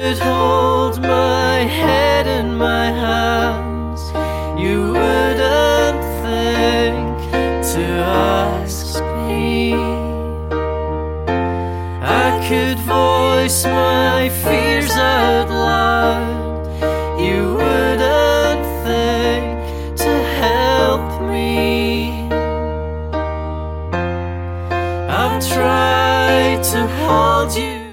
could hold my head in my hands, you wouldn't think to ask me. I could voice my fears out loud, you wouldn't think to help me. I've tried to hold you